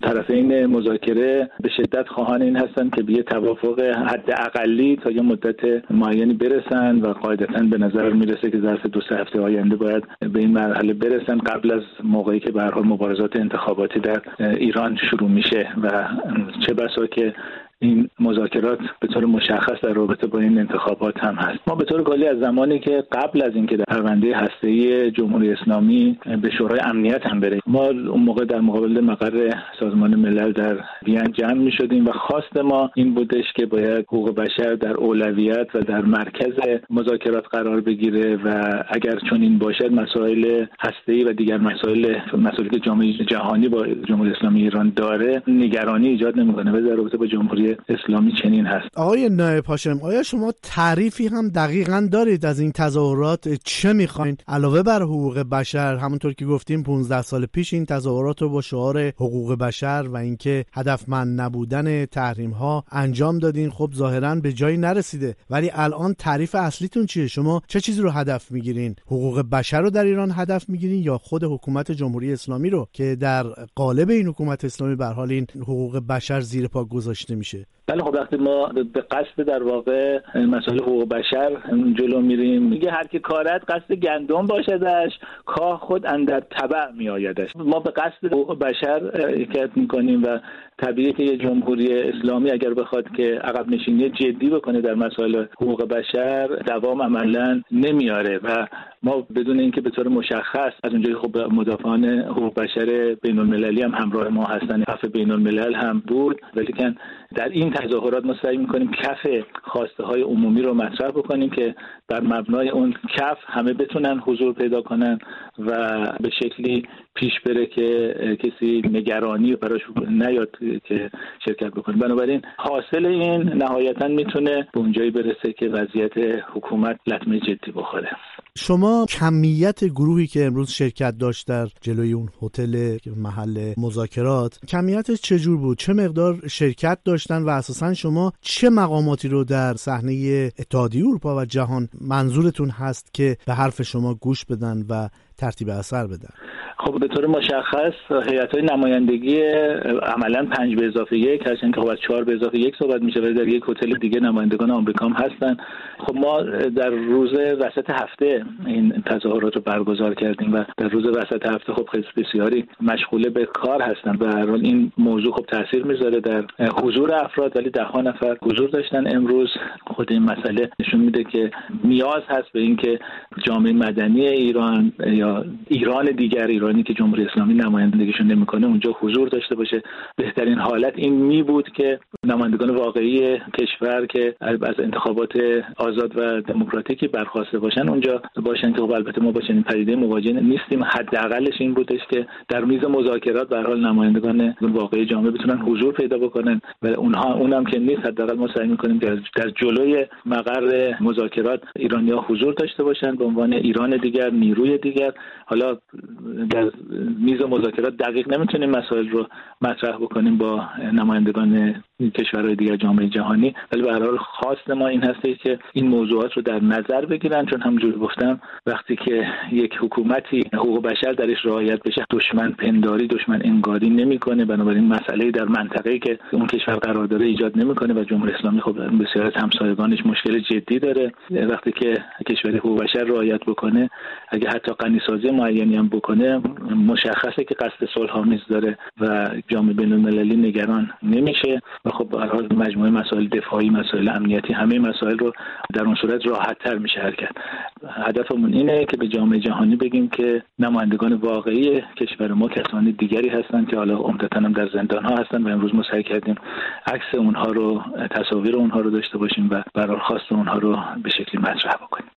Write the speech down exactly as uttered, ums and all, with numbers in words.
طرفین مذاکره به شدت خواهان این هستند که به یه توافق حداقلی تا یه مدت معینی برسن و قاعدتاً به نظر میرسه که ظرف دو سه هفته آینده باید به این مرحله برسن قبل از موقعی که به هر حال مبارزات انتخاباتی در ایران شروع میشه و چه بسا که این مذاکرات به طور مشخص در رابطه با این انتخابات هم هست. ما به طور کلی از زمانی که قبل از اینکه در پرونده هسته‌ای جمهوری اسلامی به شورای امنیت هم بره، ما اون موقع در مقابل مقر سازمان ملل در وین جمع می‌شدیم و خواست ما این بودش که باید حقوق بشر در اولویت و در مرکز مذاکرات قرار بگیره و اگر چنین باشد مسائل هسته‌ای و دیگر مسائل مسائلی که جامعه جهانی با جمهوری اسلامی ایران داره نگرانی ایجاد نمی‌کنه و در رابطه با جمهوری اسلامی چنین هست. آقای نایب هاشم، آیا شما تعریفی هم دقیقاً دارید از این تظاهرات چه میخواین علاوه بر حقوق بشر؟ همونطور که گفتیم پانزده سال پیش این تظاهرات رو با شعار حقوق بشر و اینکه هدفمند نبودن تحریم ها انجام دادین، خب ظاهراً به جایی نرسیده، ولی الان تعریف اصلیتون چیه؟ شما چه چیزی رو هدف میگیرین؟ حقوق بشر رو در ایران هدف میگیرین یا خود حکومت جمهوری اسلامی رو که در قالب این حکومت اسلامی به هر حال این حقوق بشر زیر پا گذاشته میشه؟ بله، خب وقتی ما به قصد در واقع مسائل حقوق بشر جلو میریم، میگه هر کی کارد قصد گندم باشدش، کاه خود اندر تبع میآیدش. ما به قصد حقوق بشر حرکت میکنیم و طبیعیه که یه جمهوری اسلامی اگر بخواد که عقب نشینی جدی بکنه در مسائل حقوق بشر دوام عملاً نمیاره و ما بدون اینکه به طور مشخص از اونجایی خب مدافعان حقوق بشر بین المللی هم همراه ما هستن، عفو بین الملل هم بود، ولی که در این تظاهرات ما سعی می‌کنیم کف خواسته های عمومی رو مطرح بکنیم که بر مبنای اون کف همه بتونن حضور پیدا کنن و به شکلی پیش بره که کسی نگرانی براش نیاد که شرکت بکنه. بنابراین حاصل این نهایتاً میتونه به اونجایی برسه که وضعیت حکومت لطمه جدی بخوره. شما کمیت گروهی که امروز شرکت داشت در جلوی اون هتل محل مذاکرات کمیتش چجور بود؟ چه مقدار شرکت داشتن و اساساً شما چه مقاماتی رو در صحنه اتحادیه اروپا و جهان منظورتون هست که به حرف شما گوش بدن و ترتیب اثر بدن؟ خب به طور مشخص هیئت‌های نمایندگی عملاً پنج به اضافه یک هستن که خب از چهار به اضافه یک صحبت میشه، ولی در یک هتل دیگه نمایندگان آمریکا هم هستن. خب ما در روز وسط هفته این تظاهرات رو برگزار کردیم و در روز وسط هفته خب خیلی بسیاری مشغول به کار هستن و هر حال این موضوع خب تاثیر میذاره در حضور افراد، ولی ده ها نفر حضور داشتن امروز. خود این مسئله نشون میده که نیاز هست به اینکه جامعه مدنی ایران یا ایران دیگر، ایرانی که جمهوری اسلامی نمایندگیشون نمیکنه، اونجا حضور داشته باشه. بهترین حالت این می بود که نمایندگان واقعی کشور که از انتخابات آزاد و دموکراتیکی برخواسته باشن اونجا باشن که خب البته ما با چنین پدیده مواجه نیستیم. حداقلش این بودش که در میز مذاکرات به هر حال نمایندگان واقعی جامعه بتونن حضور پیدا بکنن و اونها اونم که نیست، حداقل ما سعی میکنیم که در جلوی مقر مذاکرات ایرانی‌ها حضور داشته باشن به عنوان ایران دیگر، نیروی دیگر. حالا در میز مذاکرات دقیق نمیتونیم مسائل رو مطرح بکنیم با نمایندگان کشورهای دیگر جامعه جهانی، ولی به هر حال خواست ما این هسته که این موضوعات رو در نظر بگیرن، چون همونجور گفتم وقتی که یک حکومتی حقوق بشر درش رعایت بشه دشمن پنداری، دشمن انگاری نمیکنه، بنابراین مسئله در منطقه‌ای که اون کشور قرار داره ایجاد نمیکنه و جمهوری اسلامی خب بسیار از همسایگانش مشکل جدی داره. وقتی که کشور حقوق بشر رعایت بکنه، اگه حتی غنی‌سازی معینی هم بکنه، مشخصه که قصد صلح‌آمیز داره و جامعه بین‌المللی نگران نمیشه و خب به هر حال مجموعه مسائل دفاعی، مسائل امنیتی، همه مسائل رو در اون صورت راحت‌تر میشه حل کرد. هدفمون اینه که به جامعه جهانی بگیم که نمایندگان واقعی کشور ما کسانی دیگری هستند که حالا عمدتاً هم در زندان‌ها هستند و امروز ما سعی کردیم عکس اونها رو، تصاویر اونها رو داشته باشیم و به هر حال خواست اونها رو به شکلی مطرح بکنیم.